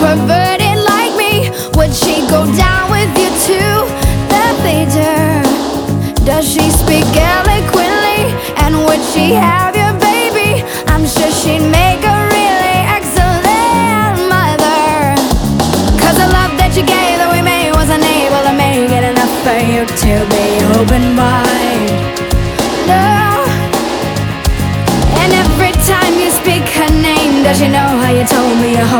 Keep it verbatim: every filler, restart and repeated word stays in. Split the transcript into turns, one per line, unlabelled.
perverted like me? Would she go down with you to the theater? Does she speak eloquently? And would she have your baby? I'm sure she'd make a really excellent mother. Cause the love that you gave that we made wasn't able to make it enough for you to be open-minded. No. And every time you speak her name, does she know how you told me you